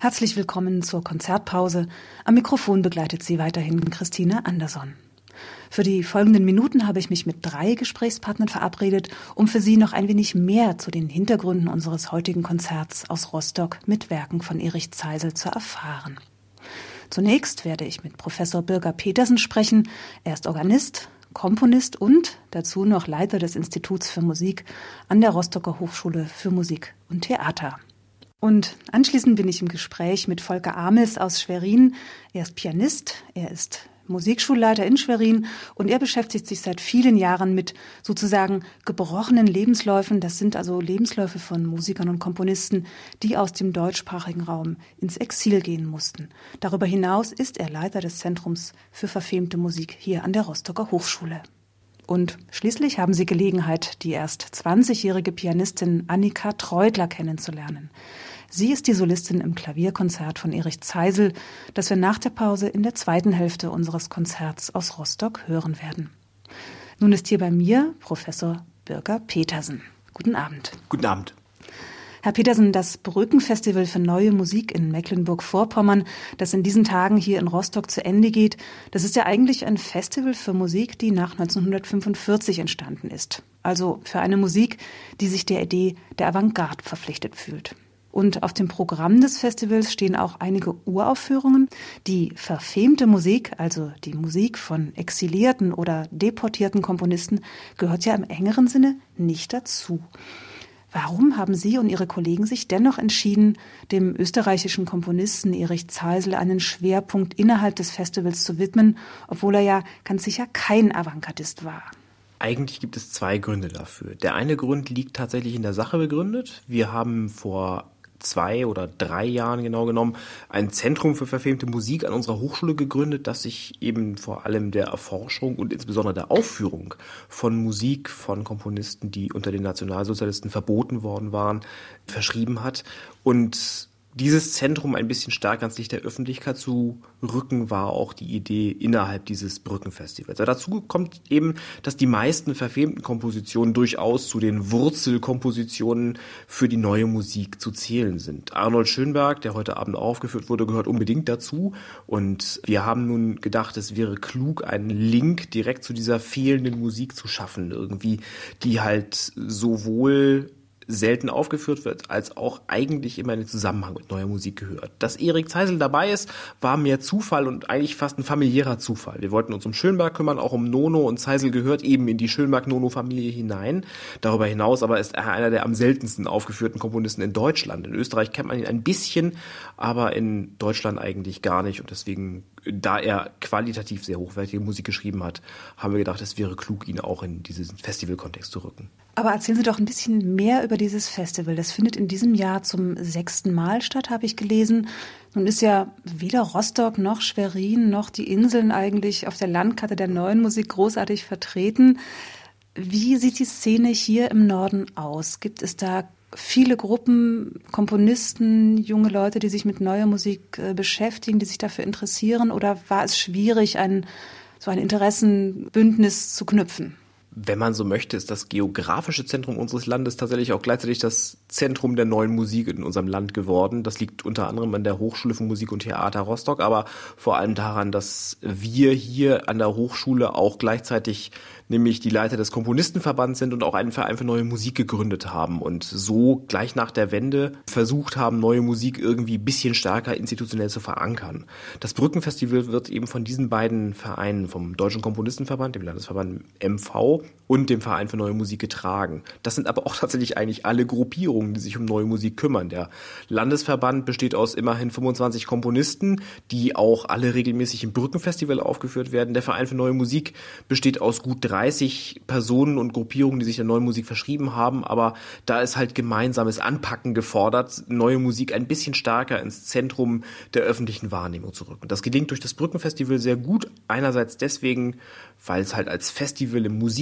Herzlich willkommen zur Konzertpause. Am Mikrofon begleitet Sie weiterhin Christine Anderson. Für die folgenden Minuten habe ich mich mit 3 Gesprächspartnern verabredet, um für Sie noch ein wenig mehr zu den Hintergründen unseres heutigen Konzerts aus Rostock mit Werken von Erich Zeisel zu erfahren. Zunächst werde ich mit Professor Birger Petersen sprechen. Er ist Organist, Komponist und dazu noch Leiter des Instituts für Musik an der Rostocker Hochschule für Musik und Theater. Und anschließend bin ich im Gespräch mit Volker Amels aus Schwerin. Er ist Pianist, er ist Musikschulleiter in Schwerin und er beschäftigt sich seit vielen Jahren mit sozusagen gebrochenen Lebensläufen. Das sind also Lebensläufe von Musikern und Komponisten, die aus dem deutschsprachigen Raum ins Exil gehen mussten. Darüber hinaus ist er Leiter des Zentrums für verfemte Musik hier an der Rostocker Hochschule. Und schließlich haben Sie Gelegenheit, die erst 20-jährige Pianistin Annika Treutler kennenzulernen. Sie ist die Solistin im Klavierkonzert von Erich Zeisel, das wir nach der Pause in der zweiten Hälfte unseres Konzerts aus Rostock hören werden. Nun ist hier bei mir Professor Birger Petersen. Guten Abend. Guten Abend. Herr Petersen, das Brückenfestival für neue Musik in Mecklenburg-Vorpommern, das in diesen Tagen hier in Rostock zu Ende geht, das ist ja eigentlich ein Festival für Musik, die nach 1945 entstanden ist. Also für eine Musik, die sich der Idee der Avantgarde verpflichtet fühlt. Und auf dem Programm des Festivals stehen auch einige Uraufführungen. Die verfemte Musik, also die Musik von exilierten oder deportierten Komponisten, gehört ja im engeren Sinne nicht dazu. Warum haben Sie und Ihre Kollegen sich dennoch entschieden, dem österreichischen Komponisten Erich Zeisel einen Schwerpunkt innerhalb des Festivals zu widmen, obwohl er ja ganz sicher kein Avantgardist war? Eigentlich gibt es 2 Gründe dafür. Der eine Grund liegt tatsächlich in der Sache begründet. Wir haben vor 2 oder 3 Jahren genau genommen ein Zentrum für verfemte Musik an unserer Hochschule gegründet, das sich eben vor allem der Erforschung und insbesondere der Aufführung von Musik von Komponisten, die unter den Nationalsozialisten verboten worden waren, verschrieben hat. Und dieses Zentrum ein bisschen stärker ans Licht der Öffentlichkeit zu rücken, war auch die Idee innerhalb dieses Brückenfestivals. Aber dazu kommt eben, dass die meisten verfemten Kompositionen durchaus zu den Wurzelkompositionen für die neue Musik zu zählen sind. Arnold Schönberg, der heute Abend aufgeführt wurde, gehört unbedingt dazu. Und wir haben nun gedacht, es wäre klug, einen Link direkt zu dieser fehlenden Musik zu schaffen, irgendwie, die halt sowohl selten aufgeführt wird, als auch eigentlich immer in den Zusammenhang mit neuer Musik gehört. Dass Erich Zeisel dabei ist, war mehr Zufall und eigentlich fast ein familiärer Zufall. Wir wollten uns um Schönberg kümmern, auch um Nono, und Zeisel gehört eben in die Schönberg-Nono-Familie hinein. Darüber hinaus aber ist er einer der am seltensten aufgeführten Komponisten in Deutschland. In Österreich kennt man ihn ein bisschen, aber in Deutschland eigentlich gar nicht, und deswegen, da er qualitativ sehr hochwertige Musik geschrieben hat, haben wir gedacht, es wäre klug, ihn auch in diesen Festivalkontext zu rücken. Aber erzählen Sie doch ein bisschen mehr über dieses Festival. Das findet in diesem Jahr zum 6. Mal statt, habe ich gelesen. Nun ist ja weder Rostock noch Schwerin noch die Inseln eigentlich auf der Landkarte der neuen Musik großartig vertreten. Wie sieht die Szene hier im Norden aus? Gibt es da viele Gruppen, Komponisten, junge Leute, die sich mit neuer Musik beschäftigen, die sich dafür interessieren? Oder war es schwierig, so ein Interessenbündnis zu knüpfen? Wenn man so möchte, ist das geografische Zentrum unseres Landes tatsächlich auch gleichzeitig das Zentrum der neuen Musik in unserem Land geworden. Das liegt unter anderem an der Hochschule für Musik und Theater Rostock, aber vor allem daran, dass wir hier an der Hochschule auch gleichzeitig nämlich die Leiter des Komponistenverbands sind und auch einen Verein für neue Musik gegründet haben und so gleich nach der Wende versucht haben, neue Musik irgendwie ein bisschen stärker institutionell zu verankern. Das Brückenfestival wird eben von diesen beiden Vereinen, vom Deutschen Komponistenverband, dem Landesverband MV und dem Verein für neue Musik getragen. Das sind aber auch tatsächlich eigentlich alle Gruppierungen, die sich um neue Musik kümmern. Der Landesverband besteht aus immerhin 25 Komponisten, die auch alle regelmäßig im Brückenfestival aufgeführt werden. Der Verein für neue Musik besteht aus gut 30 Personen und Gruppierungen, die sich der neuen Musik verschrieben haben, aber da ist halt gemeinsames Anpacken gefordert, neue Musik ein bisschen stärker ins Zentrum der öffentlichen Wahrnehmung zu rücken. Das gelingt durch das Brückenfestival sehr gut, einerseits deswegen, weil es halt als Festival im Musik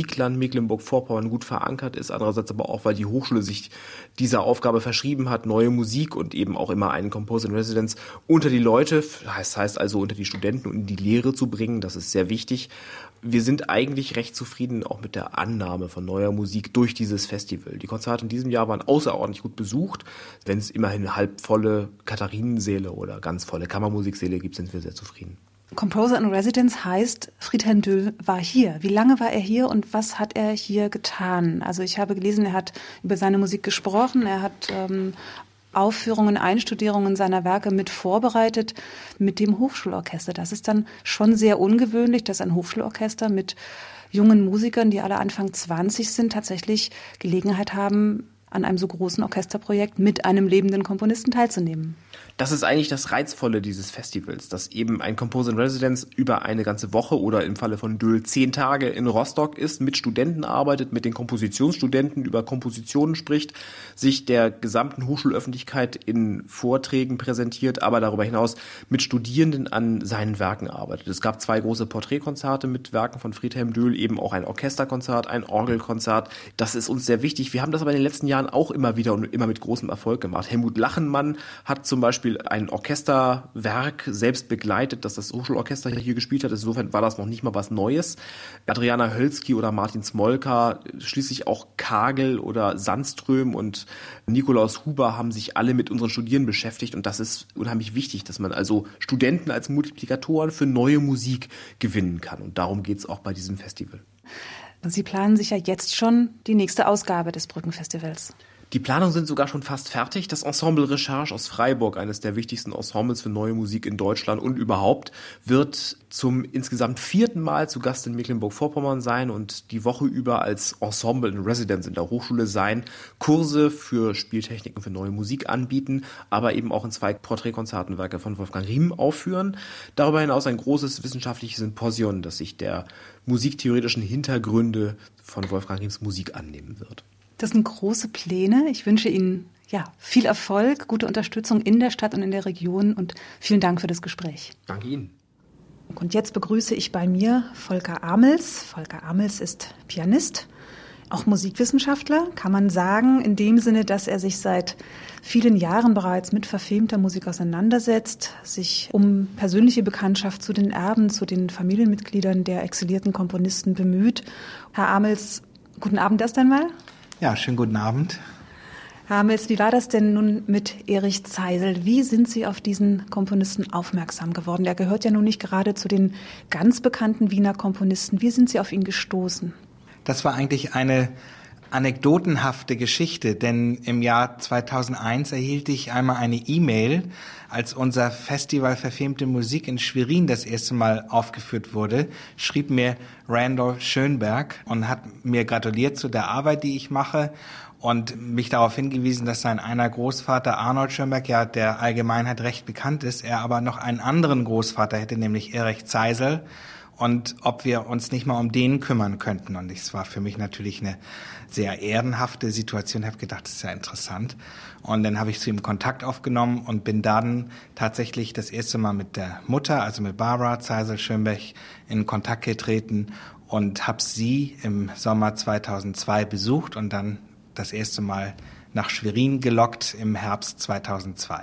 Musikland Mecklenburg-Vorpommern gut verankert ist, andererseits aber auch, weil die Hochschule sich dieser Aufgabe verschrieben hat, neue Musik und eben auch immer einen Composer in Residence unter die Leute, das heißt also unter die Studenten und in die Lehre zu bringen. Das ist sehr wichtig. Wir sind eigentlich recht zufrieden auch mit der Annahme von neuer Musik durch dieses Festival. Die Konzerte in diesem Jahr waren außerordentlich gut besucht. Wenn es immerhin halbvolle Katharinensäle oder ganz volle Kammermusiksäle gibt, sind wir sehr zufrieden. Composer in Residence heißt, Friedhelm Döhl war hier. Wie lange war er hier und was hat er hier getan? Also ich habe gelesen, er hat über seine Musik gesprochen, er hat Aufführungen, Einstudierungen seiner Werke mit vorbereitet mit dem Hochschulorchester. Das ist dann schon sehr ungewöhnlich, dass ein Hochschulorchester mit jungen Musikern, die alle Anfang 20 sind, tatsächlich Gelegenheit haben, an einem so großen Orchesterprojekt mit einem lebenden Komponisten teilzunehmen. Das ist eigentlich das Reizvolle dieses Festivals, dass eben ein Composer in Residence über eine ganze Woche oder im Falle von Döhl 10 Tage in Rostock ist, mit Studenten arbeitet, mit den Kompositionsstudenten über Kompositionen spricht, sich der gesamten Hochschulöffentlichkeit in Vorträgen präsentiert, aber darüber hinaus mit Studierenden an seinen Werken arbeitet. Es gab 2 große Porträtkonzerte mit Werken von Friedhelm Döhl, eben auch ein Orchesterkonzert, ein Orgelkonzert. Das ist uns sehr wichtig. Wir haben das aber in den letzten Jahren auch immer wieder und immer mit großem Erfolg gemacht. Helmut Lachenmann hat zum Beispiel ein Orchesterwerk selbst begleitet, das das Hochschulorchester hier gespielt hat. Insofern war das noch nicht mal was Neues. Adriana Hölzky oder Martin Smolka, schließlich auch Kagel oder Sandström und Nikolaus Huber haben sich alle mit unseren Studierenden beschäftigt und das ist unheimlich wichtig, dass man also Studenten als Multiplikatoren für neue Musik gewinnen kann und darum geht es auch bei diesem Festival. Sie planen sich ja jetzt schon die nächste Ausgabe des Brückenfestivals. Die Planungen sind sogar schon fast fertig. Das Ensemble Recherche aus Freiburg, eines der wichtigsten Ensembles für neue Musik in Deutschland und überhaupt, wird zum insgesamt 4. Mal zu Gast in Mecklenburg-Vorpommern sein und die Woche über als Ensemble in Residence in der Hochschule sein, Kurse für Spieltechniken für neue Musik anbieten, aber eben auch in 2 Porträtkonzerten Werke von Wolfgang Riem aufführen. Darüber hinaus ein großes wissenschaftliches Symposion, das sich der musiktheoretischen Hintergründe von Wolfgang Riems Musik annehmen wird. Das sind große Pläne. Ich wünsche Ihnen viel Erfolg, gute Unterstützung in der Stadt und in der Region und vielen Dank für das Gespräch. Danke Ihnen. Und jetzt begrüße ich bei mir Volker Amels. Volker Amels ist Pianist, auch Musikwissenschaftler, kann man sagen, in dem Sinne, dass er sich seit vielen Jahren bereits mit verfilmter Musik auseinandersetzt, sich um persönliche Bekanntschaft zu den Erben, zu den Familienmitgliedern der exilierten Komponisten bemüht. Herr Amels, guten Abend erst einmal. Ja, schönen guten Abend. Herr Amels, wie war das denn nun mit Erich Zeisel? Wie sind Sie auf diesen Komponisten aufmerksam geworden? Er gehört ja nun nicht gerade zu den ganz bekannten Wiener Komponisten. Wie sind Sie auf ihn gestoßen? Das war eigentlich eine anekdotenhafte Geschichte, denn im Jahr 2001 erhielt ich einmal eine E-Mail, als unser Festival Verfilmte Musik in Schwerin das erste Mal aufgeführt wurde, schrieb mir Randolph Schönberg und hat mir gratuliert zu der Arbeit, die ich mache und mich darauf hingewiesen, dass sein einer Großvater Arnold Schönberg ja der Allgemeinheit recht bekannt ist, er aber noch einen anderen Großvater hätte, nämlich Erich Zeisel, und ob wir uns nicht mal um den kümmern könnten. Und es war für mich natürlich eine sehr ehrenhafte Situation. Ich habe gedacht, das ist ja interessant. Und dann habe ich zu ihm Kontakt aufgenommen und bin dann tatsächlich das erste Mal mit der Mutter, also mit Barbara Zeisel-Schönberg, in Kontakt getreten und habe sie im Sommer 2002 besucht und dann das erste Mal nach Schwerin gelockt im Herbst 2002.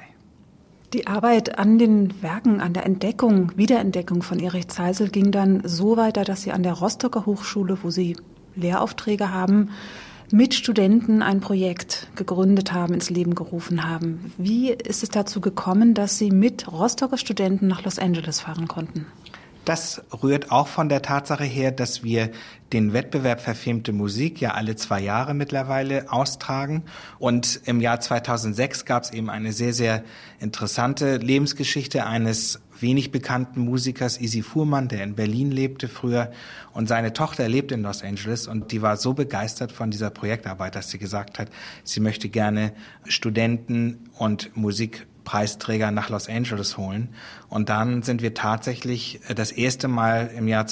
Die Arbeit an den Werken, an der Wiederentdeckung von Erich Zeisel ging dann so weiter, dass Sie an der Rostocker Hochschule, wo Sie Lehraufträge haben, mit Studenten ein Projekt gegründet haben, ins Leben gerufen haben. Wie ist es dazu gekommen, dass Sie mit Rostocker Studenten nach Los Angeles fahren konnten? Das rührt auch von der Tatsache her, dass wir den Wettbewerb Verfilmte Musik ja alle 2 Jahre mittlerweile austragen. Und im Jahr 2006 gab es eben eine sehr, sehr interessante Lebensgeschichte eines wenig bekannten Musikers, Isi Fuhrmann, der in Berlin lebte früher. Und seine Tochter lebt in Los Angeles und die war so begeistert von dieser Projektarbeit, dass sie gesagt hat, sie möchte gerne Studenten und Musikpreisträger nach Los Angeles holen. Und dann sind wir tatsächlich das erste Mal im Jahr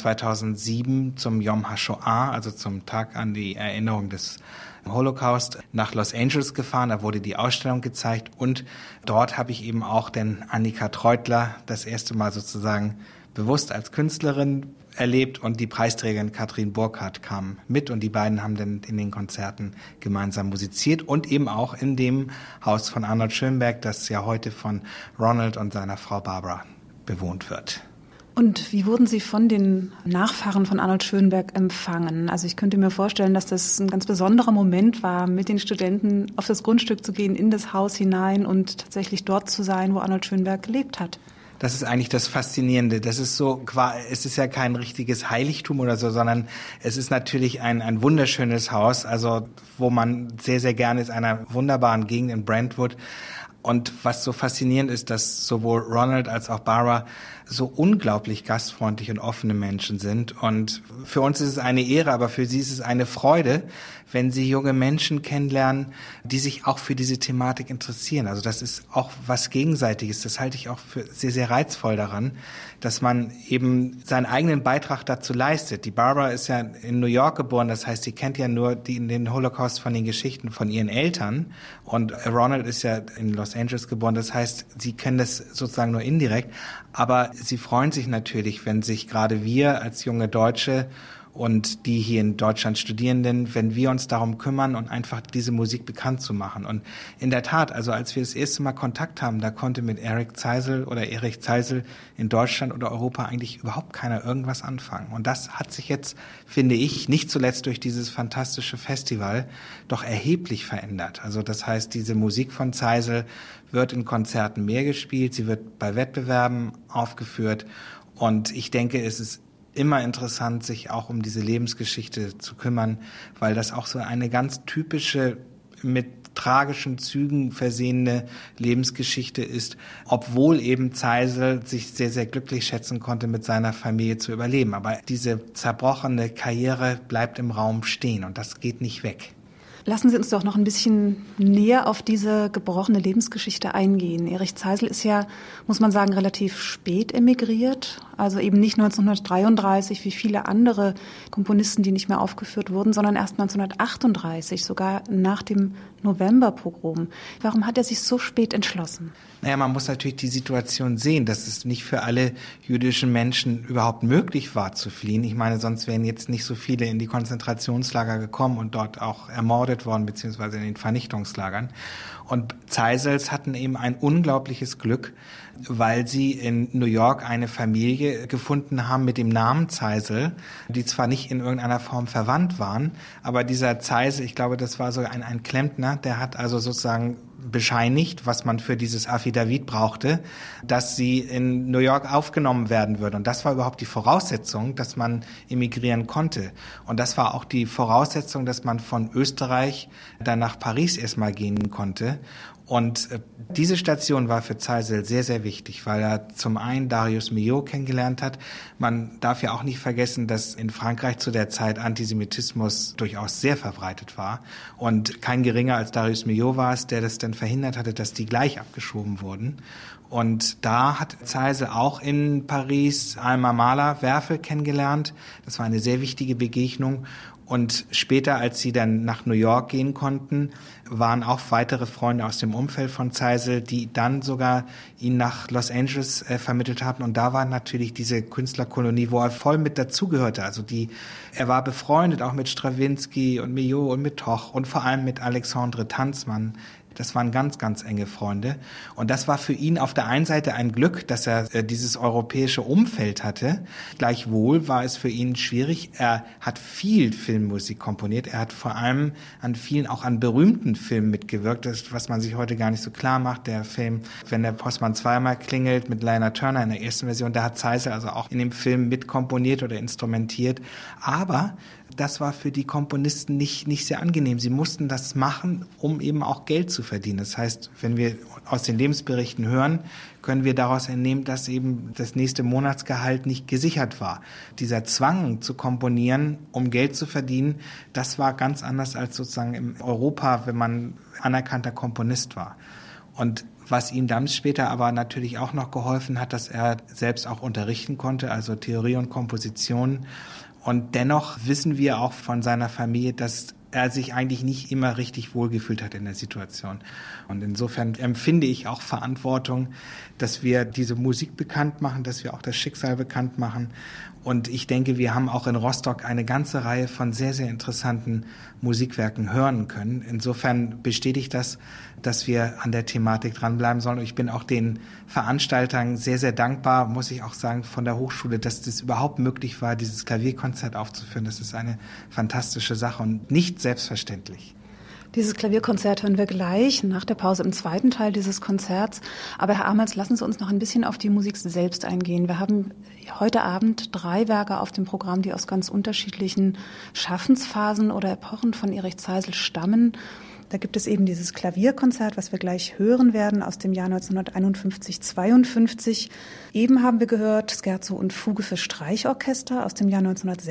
2007 zum Yom HaShoah, also zum Tag an die Erinnerung des Holocaust, nach Los Angeles gefahren. Da wurde die Ausstellung gezeigt und dort habe ich eben auch den Annika Treutler das erste Mal sozusagen bewusst als Künstlerin erlebt und die Preisträgerin Katrin Burkhardt kam mit und die beiden haben dann in den Konzerten gemeinsam musiziert und eben auch in dem Haus von Arnold Schönberg, das ja heute von Ronald und seiner Frau Barbara bewohnt wird. Und wie wurden Sie von den Nachfahren von Arnold Schönberg empfangen? Also ich könnte mir vorstellen, dass das ein ganz besonderer Moment war, mit den Studenten auf das Grundstück zu gehen, in das Haus hinein und tatsächlich dort zu sein, wo Arnold Schönberg gelebt hat. Das ist eigentlich das Faszinierende. Das ist so, es ist ja kein richtiges Heiligtum oder so, sondern es ist natürlich ein wunderschönes Haus, also wo man sehr, sehr gerne ist, einer wunderbaren Gegend in Brentwood. Und was so faszinierend ist, dass sowohl Ronald als auch Barbara so unglaublich gastfreundlich und offene Menschen sind. Und für uns ist es eine Ehre, aber für sie ist es eine Freude, wenn sie junge Menschen kennenlernen, die sich auch für diese Thematik interessieren. Also das ist auch was Gegenseitiges. Das halte ich auch für sehr, sehr reizvoll daran, dass man eben seinen eigenen Beitrag dazu leistet. Die Barbara ist ja in New York geboren, das heißt, sie kennt ja nur den Holocaust von den Geschichten von ihren Eltern. Und Ronald ist ja in Los Angeles geboren, das heißt, sie kennen das sozusagen nur indirekt. Aber sie freuen sich natürlich, wenn sich gerade wir als junge Deutsche und die hier in Deutschland Studierenden, wenn wir uns darum kümmern und einfach diese Musik bekannt zu machen. Und in der Tat, also als wir das erste Mal Kontakt haben, da konnte mit Erich Zeisel in Deutschland oder Europa eigentlich überhaupt keiner irgendwas anfangen. Und das hat sich jetzt, finde ich, nicht zuletzt durch dieses fantastische Festival doch erheblich verändert. Also das heißt, diese Musik von Zeisel wird in Konzerten mehr gespielt, sie wird bei Wettbewerben aufgeführt. Und ich denke, es ist immer interessant, sich auch um diese Lebensgeschichte zu kümmern, weil das auch so eine ganz typische, mit tragischen Zügen versehene Lebensgeschichte ist, obwohl eben Zeisel sich sehr, sehr glücklich schätzen konnte, mit seiner Familie zu überleben. Aber diese zerbrochene Karriere bleibt im Raum stehen und das geht nicht weg. Lassen Sie uns doch noch ein bisschen näher auf diese gebrochene Lebensgeschichte eingehen. Erich Zeisel ist ja, muss man sagen, relativ spät emigriert. Also eben nicht 1933 wie viele andere Komponisten, die nicht mehr aufgeführt wurden, sondern erst 1938, sogar nach dem Novemberpogrom. Warum hat er sich so spät entschlossen? Naja, man muss natürlich die Situation sehen, dass es nicht für alle jüdischen Menschen überhaupt möglich war zu fliehen. Ich meine, sonst wären jetzt nicht so viele in die Konzentrationslager gekommen und dort auch ermordet worden, beziehungsweise in den Vernichtungslagern. Und Zeisels hatten eben ein unglaubliches Glück, weil sie in New York eine Familie gefunden haben mit dem Namen Zeisel, die zwar nicht in irgendeiner Form verwandt waren, aber dieser Zeisel, ich glaube, das war so ein Klempner, der hat also sozusagen bescheinigt, was man für dieses Affidavit brauchte, dass sie in New York aufgenommen werden würde. Und das war überhaupt die Voraussetzung, dass man emigrieren konnte. Und das war auch die Voraussetzung, dass man von Österreich dann nach Paris erstmal gehen konnte. Und diese Station war für Zeisel sehr, sehr wichtig, weil er zum einen Darius Milhaud kennengelernt hat. Man darf ja auch nicht vergessen, dass in Frankreich zu der Zeit Antisemitismus durchaus sehr verbreitet war. Und kein geringer als Darius Milhaud war es, der das dann verhindert hatte, dass die gleich abgeschoben wurden. Und da hat Zeisel auch in Paris Alma Mahler Werfel kennengelernt. Das war eine sehr wichtige Begegnung. Und später, als sie dann nach New York gehen konnten, waren auch weitere Freunde aus dem Umfeld von Zeisel, die dann sogar ihn nach Los Angeles vermittelt haben. Und da war natürlich diese Künstlerkolonie, wo er voll mit dazugehörte. Also er war befreundet auch mit Strawinsky und Milhaud und mit Toch und vor allem mit Alexandre Tanzmann. Das waren ganz, ganz enge Freunde. Und das war für ihn auf der einen Seite ein Glück, dass er dieses europäische Umfeld hatte. Gleichwohl war es für ihn schwierig. Er hat viel Filmmusik komponiert. Er hat vor allem auch an berühmten Filmen mitgewirkt. Das, was man sich heute gar nicht so klar macht. Der Film, wenn der Postmann zweimal klingelt, mit Lana Turner in der ersten Version, da hat Zeisel also auch in dem Film mitkomponiert oder instrumentiert. Aber das war für die Komponisten nicht sehr angenehm. Sie mussten das machen, um eben auch Geld zu verdienen. Das heißt, wenn wir aus den Lebensberichten hören, können wir daraus entnehmen, dass eben das nächste Monatsgehalt nicht gesichert war. Dieser Zwang zu komponieren, um Geld zu verdienen, das war ganz anders als sozusagen in Europa, wenn man anerkannter Komponist war. Und was ihm dann später aber natürlich auch noch geholfen hat, dass er selbst auch unterrichten konnte, also Theorie und Komposition. Und dennoch wissen wir auch von seiner Familie, dass er sich eigentlich nicht immer richtig wohlgefühlt hat in der Situation. Und insofern empfinde ich auch Verantwortung, dass wir diese Musik bekannt machen, dass wir auch das Schicksal bekannt machen. Und ich denke, wir haben auch in Rostock eine ganze Reihe von sehr, sehr interessanten Musikwerken hören können. Insofern bestätigt das, dass wir an der Thematik dranbleiben sollen. Und ich bin auch den Veranstaltern sehr, sehr dankbar, muss ich auch sagen, von der Hochschule, dass das überhaupt möglich war, dieses Klavierkonzert aufzuführen. Das ist eine fantastische Sache und nicht selbstverständlich. Dieses Klavierkonzert hören wir gleich nach der Pause im zweiten Teil dieses Konzerts. Aber Herr Amels, lassen Sie uns noch ein bisschen auf die Musik selbst eingehen. Wir haben heute Abend 3 Werke auf dem Programm, die aus ganz unterschiedlichen Schaffensphasen oder Epochen von Erich Zeisel stammen. Da gibt es eben dieses Klavierkonzert, was wir gleich hören werden, aus dem Jahr 1951-52. Eben haben wir gehört Scherzo und Fuge für Streichorchester aus dem Jahr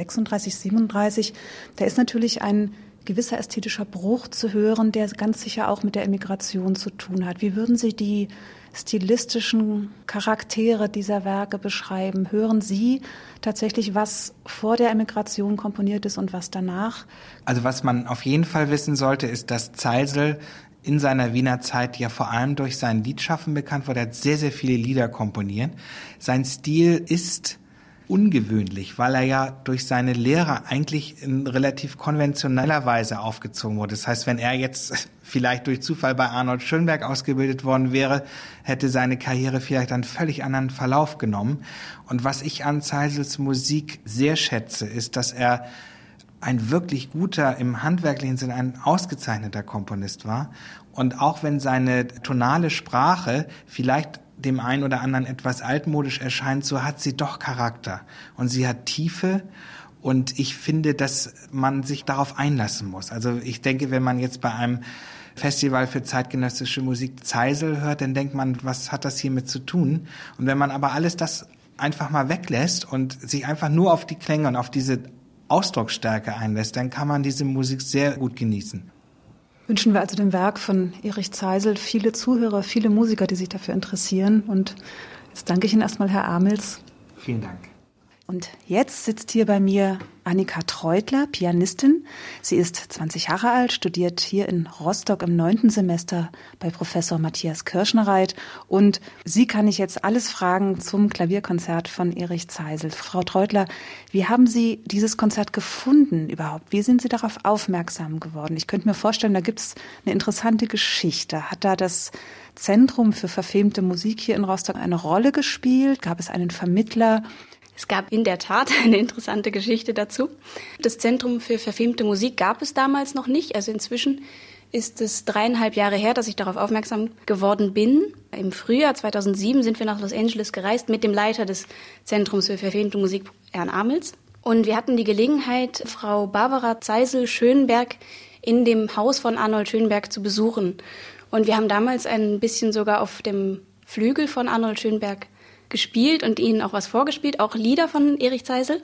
1936-37. Da ist natürlich ein gewisser ästhetischer Bruch zu hören, der ganz sicher auch mit der Emigration zu tun hat. Wie würden Sie die stilistischen Charaktere dieser Werke beschreiben? Hören Sie tatsächlich, was vor der Emigration komponiert ist und was danach? Also was man auf jeden Fall wissen sollte, ist, dass Zeisel in seiner Wiener Zeit ja vor allem durch sein Liedschaffen bekannt wurde. Er hat sehr, sehr viele Lieder komponiert. Sein Stil ist ungewöhnlich, weil er ja durch seine Lehrer eigentlich in relativ konventioneller Weise aufgezogen wurde. Das heißt, wenn er jetzt vielleicht durch Zufall bei Arnold Schönberg ausgebildet worden wäre, hätte seine Karriere vielleicht einen völlig anderen Verlauf genommen. Und was ich an Zeisels Musik sehr schätze, ist, dass er ein wirklich guter, im handwerklichen Sinne ein ausgezeichneter Komponist war. Und auch wenn seine tonale Sprache vielleicht dem einen oder anderen etwas altmodisch erscheint, so hat sie doch Charakter und sie hat Tiefe und ich finde, dass man sich darauf einlassen muss. Also ich denke, wenn man jetzt bei einem Festival für zeitgenössische Musik Zeisel hört, dann denkt man, was hat das hiermit zu tun? Und wenn man aber alles das einfach mal weglässt und sich einfach nur auf die Klänge und auf diese Ausdrucksstärke einlässt, dann kann man diese Musik sehr gut genießen. Wünschen wir also dem Werk von Erich Zeisel viele Zuhörer, viele Musiker, die sich dafür interessieren. Und jetzt danke ich Ihnen erstmal, Herr Amels. Vielen Dank. Und jetzt sitzt hier bei mir Annika Treutler, Pianistin. Sie ist 20 Jahre alt, studiert hier in Rostock im 9. Semester bei Professor Matthias Kirschnereit. Und sie kann ich jetzt alles fragen zum Klavierkonzert von Erich Zeisel. Frau Treutler, wie haben Sie dieses Konzert gefunden überhaupt? Wie sind Sie darauf aufmerksam geworden? Ich könnte mir vorstellen, da gibt es eine interessante Geschichte. Hat da das Zentrum für verfilmte Musik hier in Rostock eine Rolle gespielt? Gab es einen Vermittler? Es gab in der Tat eine interessante Geschichte dazu. Das Zentrum für verfilmte Musik gab es damals noch nicht. Also inzwischen ist es 3,5 Jahre her, dass ich darauf aufmerksam geworden bin. Im Frühjahr 2007 sind wir nach Los Angeles gereist mit dem Leiter des Zentrums für verfilmte Musik, Herrn Amels. Und wir hatten die Gelegenheit, Frau Barbara Zeisel-Schönberg in dem Haus von Arnold Schönberg zu besuchen. Und wir haben damals ein bisschen sogar auf dem Flügel von Arnold Schönberg gespielt und ihnen auch was vorgespielt, auch Lieder von Erich Zeisel.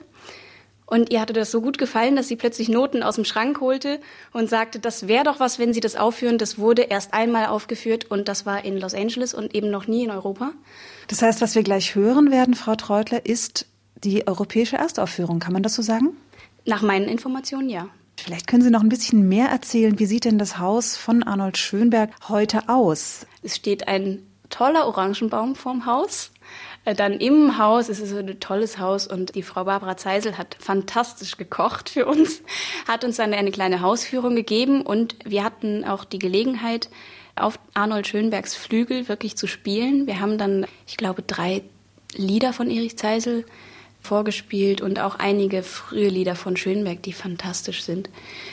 Und ihr hatte das so gut gefallen, dass sie plötzlich Noten aus dem Schrank holte und sagte, das wäre doch was, wenn Sie das aufführen. Das wurde erst einmal aufgeführt und das war in Los Angeles und eben noch nie in Europa. Das heißt, was wir gleich hören werden, Frau Treutler, ist die europäische Erstaufführung. Kann man das so sagen? Nach meinen Informationen, ja. Vielleicht können Sie noch ein bisschen mehr erzählen. Wie sieht denn das Haus von Arnold Schönberg heute aus? Es steht ein toller Orangenbaum vorm Haus. Dann im Haus, es ist so ein tolles Haus und die Frau Barbara Zeisel hat fantastisch gekocht für uns, hat uns dann eine kleine Hausführung gegeben und wir hatten auch die Gelegenheit, auf Arnold Schönbergs Flügel wirklich zu spielen. Wir haben dann, ich glaube, 3 Lieder von Erich Zeisel vorgespielt und auch einige frühe Lieder von Schönberg, die fantastisch sind.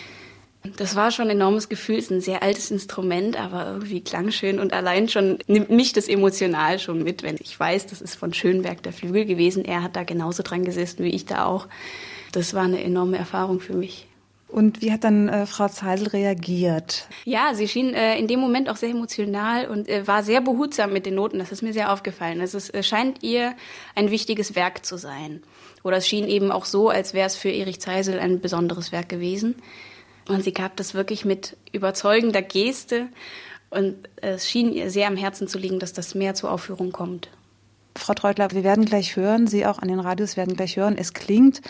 Das war schon ein enormes Gefühl, es ist ein sehr altes Instrument, aber irgendwie klangschön und allein schon nimmt mich das emotional schon mit, wenn ich weiß, das ist von Schönberg der Flügel gewesen. Er hat da genauso dran gesessen wie ich da auch. Das war eine enorme Erfahrung für mich. Und wie hat dann Frau Zeisel reagiert? Ja, sie schien in dem Moment auch sehr emotional und war sehr behutsam mit den Noten. Das ist mir sehr aufgefallen. Es scheint ihr ein wichtiges Werk zu sein. Oder es schien eben auch so, als wäre es für Erich Zeisel ein besonderes Werk gewesen. Und sie gab das wirklich mit überzeugender Geste. Und es schien ihr sehr am Herzen zu liegen, dass das mehr zur Aufführung kommt. Frau Treutler, wir werden gleich hören, Sie auch an den Radios werden gleich hören, es klingt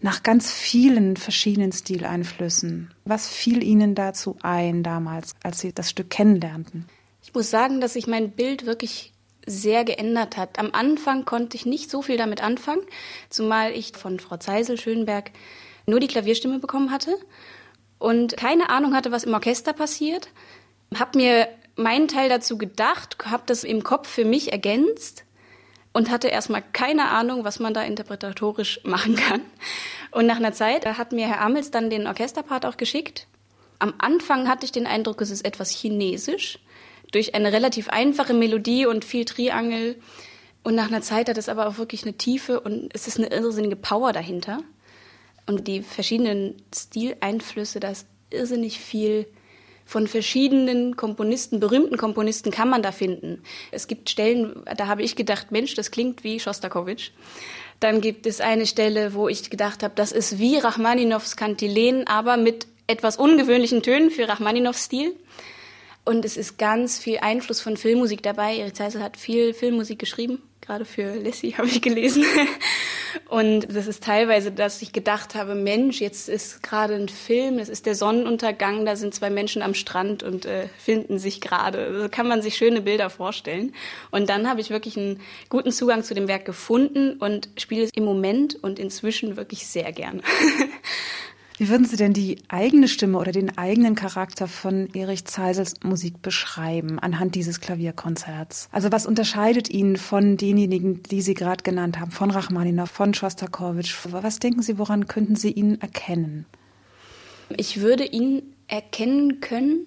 nach ganz vielen verschiedenen Stileinflüssen. Was fiel Ihnen dazu ein damals, als Sie das Stück kennenlernten? Ich muss sagen, dass sich mein Bild wirklich sehr geändert hat. Am Anfang konnte ich nicht so viel damit anfangen, zumal ich von Frau Zeisel-Schönberg nur die Klavierstimme bekommen hatte und keine Ahnung hatte, was im Orchester passiert. Habe mir meinen Teil dazu gedacht, habe das im Kopf für mich ergänzt und hatte erstmal keine Ahnung, was man da interpretatorisch machen kann. Und nach einer Zeit hat mir Herr Amels dann den Orchesterpart auch geschickt. Am Anfang hatte ich den Eindruck, es ist etwas chinesisch, durch eine relativ einfache Melodie und viel Triangel. Und nach einer Zeit hat es aber auch wirklich eine Tiefe und es ist eine irrsinnige Power dahinter. Und die verschiedenen Stileinflüsse, da ist irrsinnig viel von verschiedenen Komponisten, berühmten Komponisten kann man da finden. Es gibt Stellen, da habe ich gedacht, Mensch, das klingt wie Schostakowitsch. Dann gibt es eine Stelle, wo ich gedacht habe, das ist wie Rachmaninows Kantilenen, aber mit etwas ungewöhnlichen Tönen für Rachmaninows Stil. Und es ist ganz viel Einfluss von Filmmusik dabei. Erich Zeisel hat viel Filmmusik geschrieben, gerade für Lassie habe ich gelesen. Und das ist teilweise, dass ich gedacht habe, Mensch, jetzt ist gerade ein Film, es ist der Sonnenuntergang, da sind zwei Menschen am Strand und finden sich gerade. Also kann man sich schöne Bilder vorstellen. Und dann habe ich wirklich einen guten Zugang zu dem Werk gefunden und spiele es im Moment und inzwischen wirklich sehr gerne. Wie würden Sie denn die eigene Stimme oder den eigenen Charakter von Erich Zeisels Musik beschreiben anhand dieses Klavierkonzerts? Also was unterscheidet ihn von denjenigen, die Sie gerade genannt haben, von Rachmaninow, von Schostakowitsch? Was denken Sie, woran könnten Sie ihn erkennen? Ich würde ihn erkennen können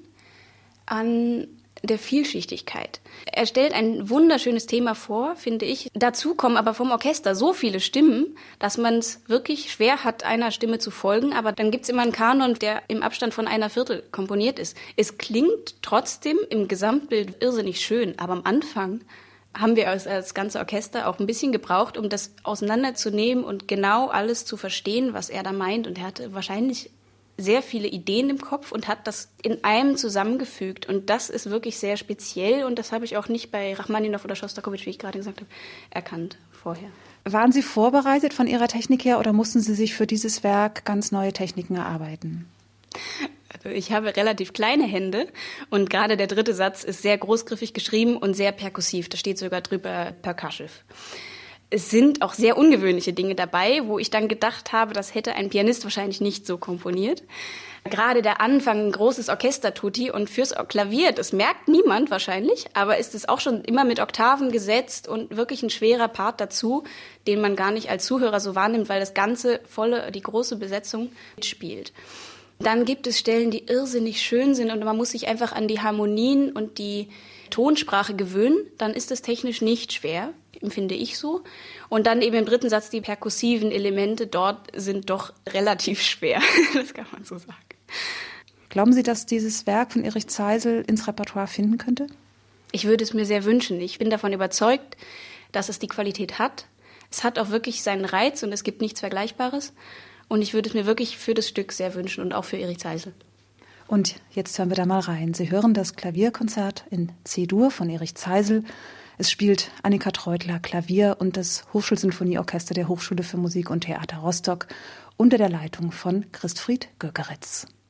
an der Vielschichtigkeit. Er stellt ein wunderschönes Thema vor, finde ich. Dazu kommen aber vom Orchester so viele Stimmen, dass man es wirklich schwer hat, einer Stimme zu folgen. Aber dann gibt es immer einen Kanon, der im Abstand von einer Viertel komponiert ist. Es klingt trotzdem im Gesamtbild irrsinnig schön, aber am Anfang haben wir als ganze Orchester auch ein bisschen gebraucht, um das auseinanderzunehmen und genau alles zu verstehen, was er da meint. Und er hatte wahrscheinlich sehr viele Ideen im Kopf und hat das in einem zusammengefügt. Und das ist wirklich sehr speziell und das habe ich auch nicht bei Rachmaninow oder Schostakowitsch, wie ich gerade gesagt habe, erkannt vorher. Waren Sie vorbereitet von Ihrer Technik her oder mussten Sie sich für dieses Werk ganz neue Techniken erarbeiten? Also ich habe relativ kleine Hände und gerade der dritte Satz ist sehr großgriffig geschrieben und sehr perkussiv. Da steht sogar drüber percussive. Es sind auch sehr ungewöhnliche Dinge dabei, wo ich dann gedacht habe, das hätte ein Pianist wahrscheinlich nicht so komponiert. Gerade der Anfang, ein großes Orchester-Tutti und fürs Klavier, das merkt niemand wahrscheinlich, aber ist es auch schon immer mit Oktaven gesetzt und wirklich ein schwerer Part dazu, den man gar nicht als Zuhörer so wahrnimmt, weil das ganze die große Besetzung mitspielt. Dann gibt es Stellen, die irrsinnig schön sind und man muss sich einfach an die Harmonien und die Tonsprache gewöhnen, dann ist es technisch nicht schwer, empfinde ich so. Und dann eben im dritten Satz die perkussiven Elemente dort sind doch relativ schwer, das kann man so sagen. Glauben Sie, dass dieses Werk von Erich Zeisel ins Repertoire finden könnte? Ich würde es mir sehr wünschen. Ich bin davon überzeugt, dass es die Qualität hat. Es hat auch wirklich seinen Reiz und es gibt nichts Vergleichbares. Und ich würde es mir wirklich für das Stück sehr wünschen und auch für Erich Zeisel. Und jetzt hören wir da mal rein. Sie hören das Klavierkonzert in C-Dur von Erich Zeisel. Es spielt Annika Treutler Klavier und das Hochschulsinfonieorchester der Hochschule für Musik und Theater Rostock unter der Leitung von Christfried Gökeritz.